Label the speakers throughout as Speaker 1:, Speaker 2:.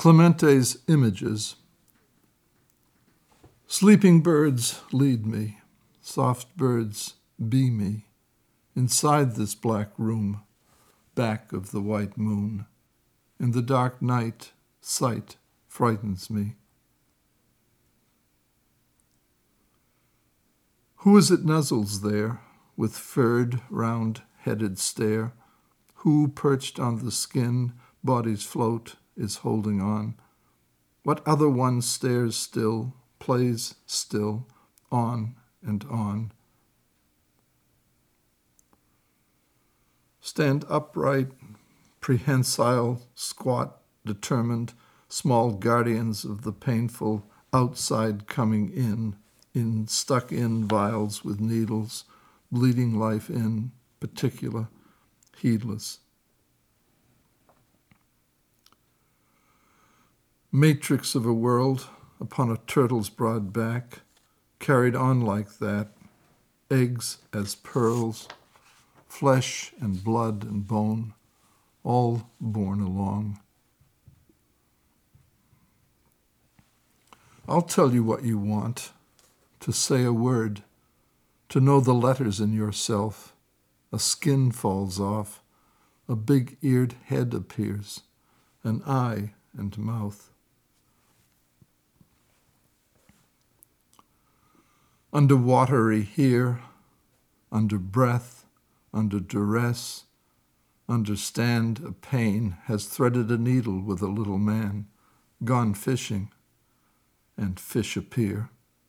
Speaker 1: Clemente's images. Sleeping birds lead me, soft birds be me, inside this black room, back of the white moon. In the dark night, sight frightens me. Who is it nuzzles there, with furred, round-headed stare? Who, perched on the skin, bodies float, is holding on? What other one stares still, plays still, on and on? Stand upright, prehensile, squat, determined, small guardians of the painful outside coming in stuck in vials with needles, bleeding life in, particular, heedless. Matrix of a world upon a turtle's broad back, carried on like that, eggs as pearls, flesh and blood and bone, all borne along. I'll tell you what you want, to say a word, to know the letters in yourself. A skin falls off, a big-eared head appears, an eye and mouth. Under watery here, under breath, under duress, understand a pain has threaded a needle with a little man, gone fishing, and fish appear.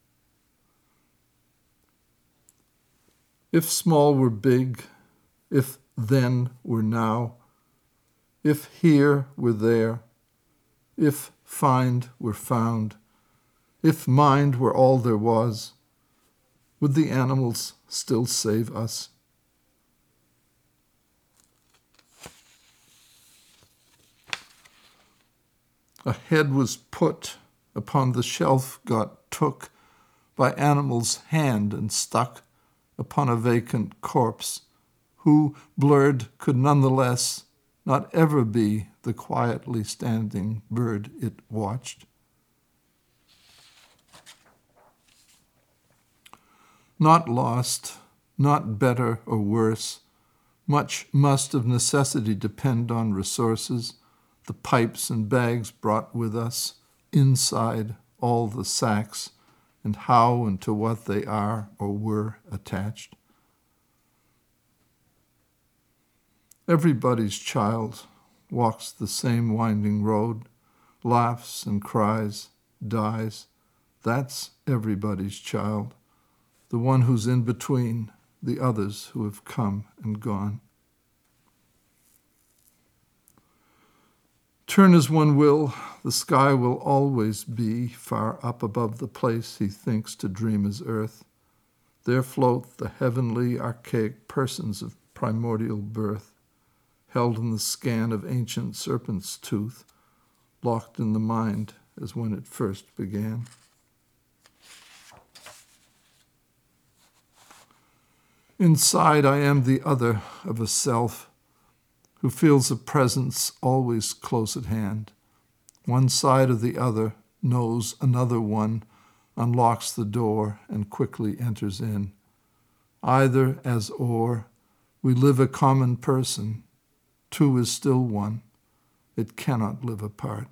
Speaker 1: If small were big, if then were now, if here were there, if find were found, if mind were all there was, would the animals still save us? A head was put upon the shelf, got took by animal's hand and stuck upon a vacant corpse, who, blurred, could nonetheless not ever be the quietly standing bird it watched. Not lost, not better or worse, much must of necessity depend on resources, the pipes and bags brought with us, inside all the sacks, and how and to what they are or were attached. Everybody's child walks the same winding road, laughs and cries, dies. That's everybody's child, the one who's in between the others who have come and gone. Turn as one will, the sky will always be far up above the place he thinks to dream as earth. There float the heavenly, archaic persons of primordial birth, held in the scan of ancient serpent's tooth, locked in the mind as when it first began. Inside I am the other of a self, who feels a presence always close at hand. One side of the other knows another one, unlocks the door and quickly enters in. Either as or, we live a common person. Two is still one. It cannot live apart.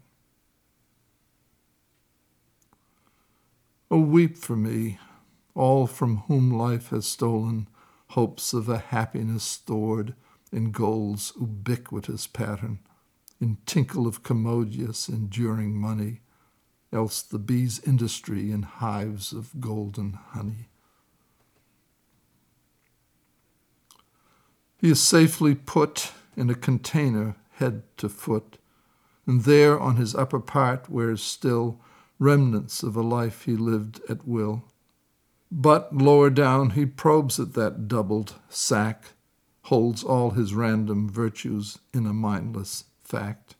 Speaker 1: Oh, weep for me, all from whom life has stolen hopes of a happiness stored in gold's ubiquitous pattern, in tinkle of commodious, enduring money, else the bee's industry in hives of golden honey. He is safely put in a container, head to foot, and there on his upper part wears still remnants of a life he lived at will. But lower down he probes at that doubled sack, holds all his random virtues in a mindless fact.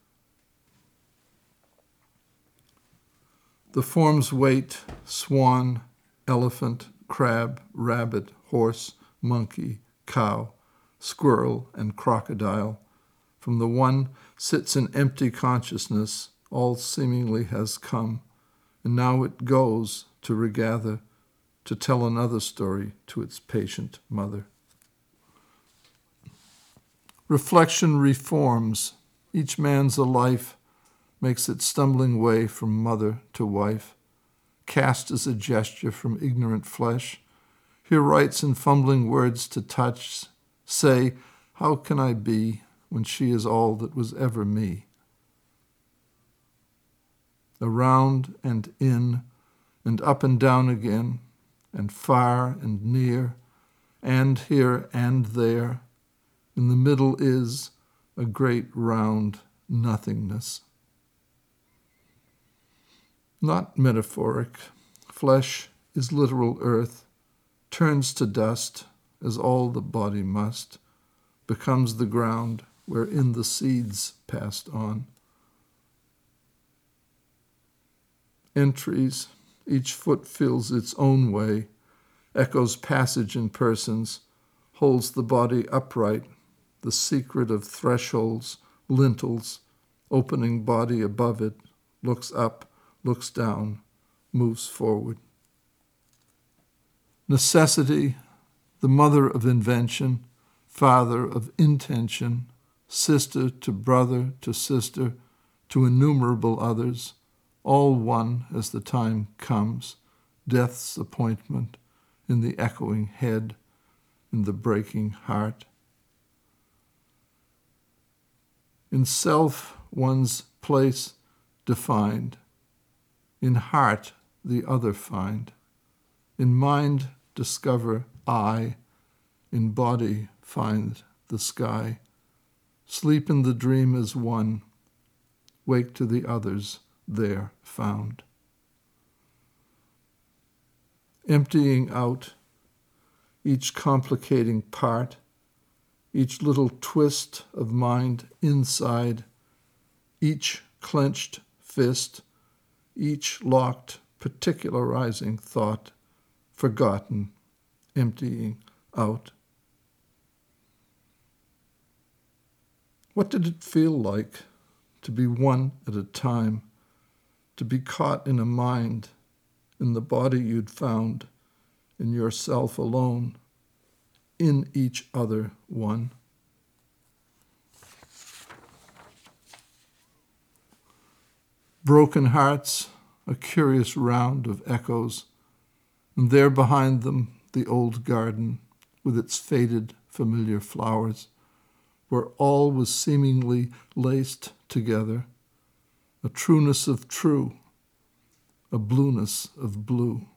Speaker 1: The forms wait, swan, elephant, crab, rabbit, horse, monkey, cow, squirrel, and crocodile. From the one sits an empty consciousness, all seemingly has come, and now it goes to regather, to tell another story to its patient mother. Reflection reforms. Each man's a life, makes its stumbling way from mother to wife. Cast as a gesture from ignorant flesh. Here writes in fumbling words to touch, say, how can I be when she is all that was ever me? Around and in, and up and down again, and far and near, and here and there. In the middle is a great round nothingness. Not metaphoric. Flesh is literal earth, turns to dust, as all the body must, becomes the ground wherein the seeds passed on. Entries, each foot feels its own way, echoes passage in persons, holds the body upright, the secret of thresholds, lintels, opening body above it, looks up, looks down, moves forward. Necessity, the mother of invention, father of intention, sister to brother to sister, to innumerable others, all one as the time comes, death's appointment, in the echoing head, in the breaking heart. In self, one's place defined, in heart the other find, in mind discover I, in body find the sky, sleep in the dream as one, wake to the others there found. Emptying out each complicating part, each little twist of mind inside, each clenched fist, each locked particularizing thought, forgotten, emptying out. What did it feel like to be one at a time, to be caught in a mind, in the body you'd found, in yourself alone, in each other one? Broken hearts, a curious round of echoes, and there behind them the old garden with its faded familiar flowers, where all was seemingly laced together, a trueness of true, a blueness of blue.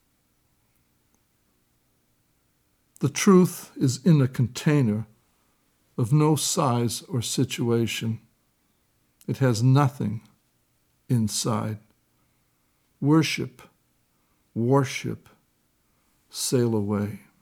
Speaker 1: The truth is in a container of no size or situation. It has nothing inside. Worship, worship, sail away.